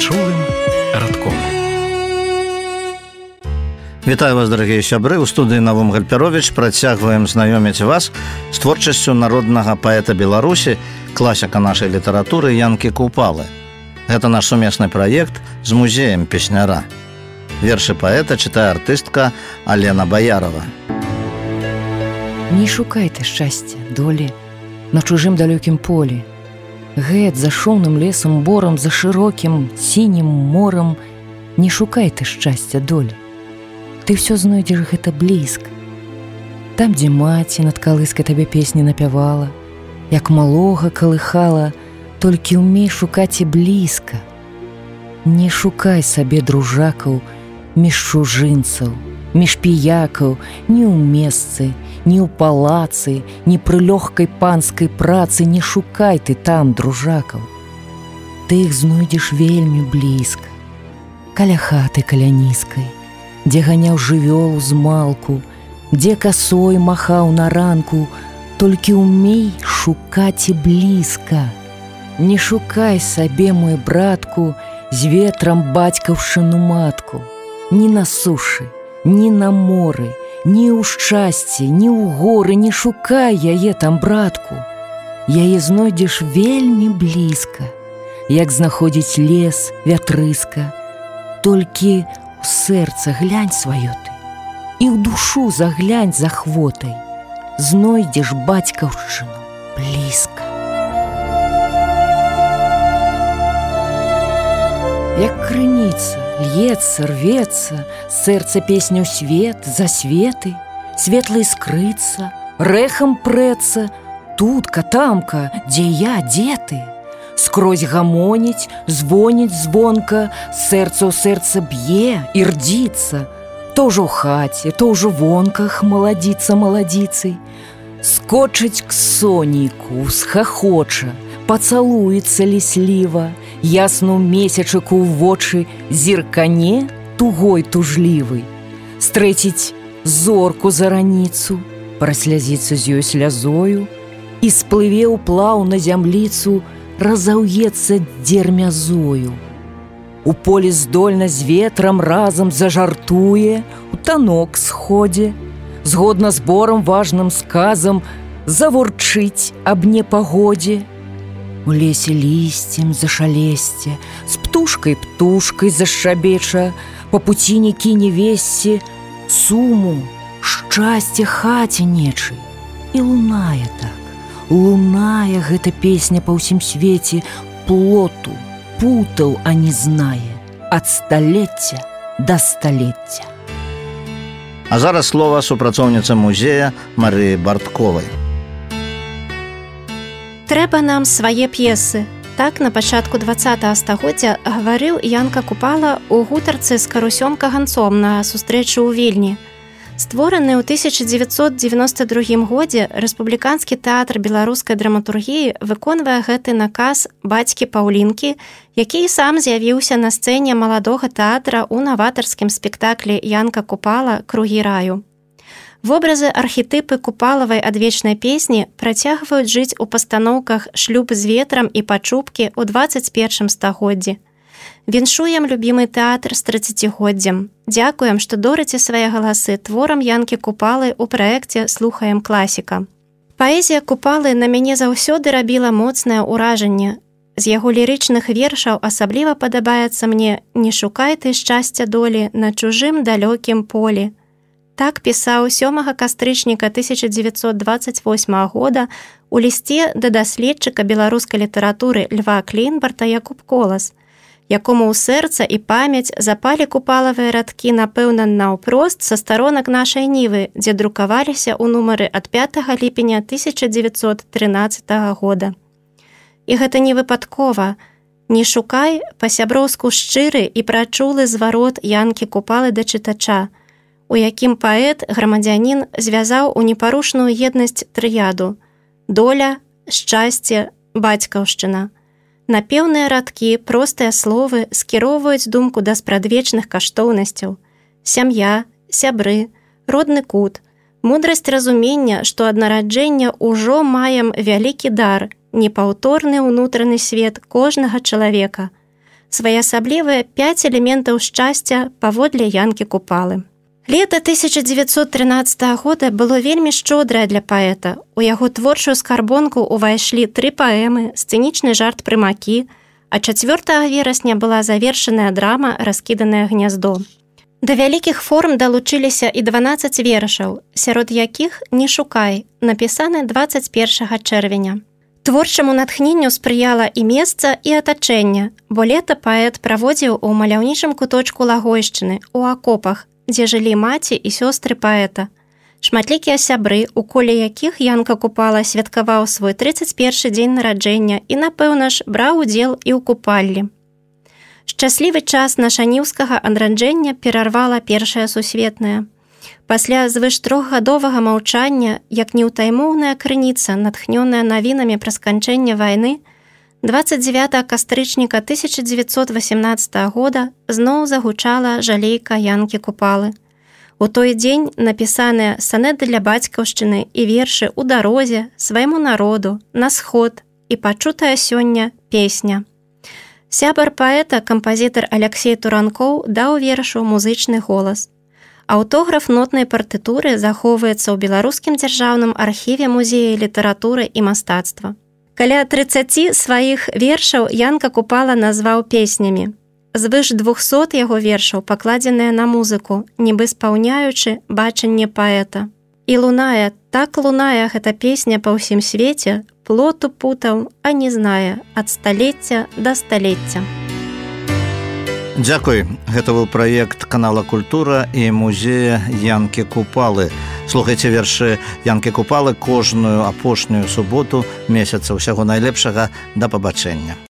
пачулым радком. Вітаю вас, дарагія сябры. У студыі Навум Гальперовіч працягваем знаёміць вас з творчасцю народнага паэта Беларусі, класіка нашай літаратуры Янкі Купалы. Гэта наш сумесны праект з музеем песняра. Вершы паэта чытае артыстка Алена Баярова. Не шукай ты шчасця, долі, на чужым далёкім полі. Гэт за шумным лесам борам, за шырокім сінім морам. Не шукай ты шчасця, долі. Ты ўсё знойдзеш гэта блізка. Там, дзе маці над калыскай табе песні напявала, як малога калыхала, толькі ўмей шукаць і блізка. Не шукай сабе дружакаў між чужынцаў, між піякаў, ні ў месцы, ні ў палацы, ні пры лёгкай панскай працы. Не шукай ты там дружакаў. Ты іх знойдзеш вельмі блізка, каля хаты каляніскай, дзе ганяў жывёлу з малку, дзе касой махаў на ранку. Толькі ўмей шукаць і блізка. Не шукай сабе, мой братку, з ветрам бацькаўшчыну матку. Ні на сушы, ні на моры, ні ў шчасці, ні ў горы. Не шукай яе там, братку. Яе знойдзеш вельмі блізка, як знаходзіць лес вятрыска. Толькі ў сэрца глянь сваё ты, і ў душу заглянь з ахвотай. Знойдзеш бацькаўшчыну блізка. Як крыніца льецца, рвецца, сэрца песня ў свет, за светы, светла іскрыцца, рэхам прэцца, тутка, тамка, дзе я, дзе ты? Скрозь гамоніць, звоніць звонка, сэрца ў сэрца б'е і рдзіцца. То ўжо ў хаце, то ўжо вонках маладзіцца маладзіцай. Скочыць к сонейку, схахоча, пацалуецца лісліва, ясну месячыку ў вочы зіркане тугой тужлівай. Стрэціць зорку за раніцу, праслязіцца з ёй слязою і сплыве ўплаў на зямліцу, разаўецца дзермязою. У полі здольна з ветрам разам зажартуе, у танок сходзе, згодна з борам важным сказам завурчыць аб непагодзе. У лесе лісцем зашалесце, з птушкай зашчабеча, па пуціне кіне весці суму, шчасце хаце нечай. І лунае так, лунае гэта песня па ўсім свеце, плоту, путаў, а не знае, ад сталецця да сталецця. А зараз слова супрацоўніцы музея Марыі Бартковай. Трэба нам свае п'есы. Так на пачатку 20-го стагоддзя гаварыў Янка Купала ў гутарцы з Карусём Каганцом на сустрэчы ў Вільні. Створаны ў 1992 годзе Рэспубліканскі тэатр беларускай драматургіі выконвае гэты наказ бацькі Паўлінкі, які сам з'явіўся на сцэне маладога тэатра ў наватарскім спектаклі Янка Купала «Кругі раю». Вобразы архетыпы Купалавай адвечнай песні працягваюць жыць у пастаноўках «Шлюб з ветрам» і «Пачупкі» ў 21 стагоддзі. Віншуем любімы тэатр з 30годдзям. Дзякуем, што дорыце свае галасы творам Янкі Купалы ў праекце «Слухаем класіка». Паэзія Купалы на мяне заўсёды рабіла моцнае ўражанне. З яго лірычных вершаў асабліва падабаецца мне «Не шукай ты шчасця, долі, на чужым далёкім полі». Так пісаў 7 кастрычніка 1928 года у лісце да даследчыка беларускай літаратуры Льва Клейнбарта Якуб Колас, якому ў сэрца і памяць запалі Купалавыя радкі, напэўна, наўпрост са старонак нашай Нівы, дзе друкаваліся ў нумары ад 5 ліпеня 1913 года. І гэта не выпадкова. Не шукай па-сяброўску шчыры і прачулы зварот Янкі Купалы да чытача, у якім паэт, грамадзянін, звязаў у непарушную еднасць трыяду – доля, шчасце, бацькаўшчына. Напеўныя радкі, простыя словы скіроўваюць думку да спрадвечных каштоўнасцяў. Сям'я, сябры, родны кут, мудрасць разумення, што ад нараджэння ўжо маем вялікі дар, непаўторны ўнутраны свет кожнага чалавека. Своеасаблівыя 5 элементаў шчасця паводле Янкі Купалы. Лета 1913 года было вельмі шчодрае для паэта. У яго творчую скарбонку ўвайшлі 3 паэмы, сцэнічны жарт прымакі, а 4 верасня была завершаная драма «Раскіданае гняздо». Да вялікіх форм далучыліся і 12 вершаў, сярод якіх «Не шукай», напісаны 21 чэрвеня. Творчаму натхненню спрыяла і месца, і атачэнне, бо лета паэт праводзіў у маляўнічым куточку Лагойшчыны, у акопах, дзе жылі маці і сёстры паэта. Шматлікія сябры, у коле якіх Янка Купала святкаваў свой 31 дзень нараджэння і, напэўна ж, браў удзел і ў купаллі. Шчаслівы час нашаніўскага адраджэння перарвала Першая сусветная. Пасля звыш 3-гадовага маўчання, як неўтаймоўная крыніца, натхнёная навінамі пра сканчэнне вайны, 29 кастрычніка 1918 года зноў загучала жалейка Янкі Купалы. У той дзень напісаныя санеты для бацькаўшчыны і вершы «У дарозе», «Свайму народу», «На сход» і пачутая сёння песня. Сябар паэта, кампазітар Аляксей Туранкоў даў вершу музычны голас. Аўтограф нотнай партытуры захоўваецца ў Беларускім дзяржаўным архіве музея літаратуры і мастацтва. Каля 30 сваіх вершаў Янка Купала назваў песнямі. Звыш 200 яго вершаў пакладзеныя на музыку, нібы спаўняючы бачанне паэта. І лунае, так лунае гэта песня па ўсім свеце, плоту путаў, а не знае, ад сталецця да сталецця. Дзякуй. Гэта быў праект канала «Культура» і музея Янкі Купалы. Слухайце вершы Янкі Купалы кожную апошнюю суботу месяца. Усяго найлепшага. Да пабачэння.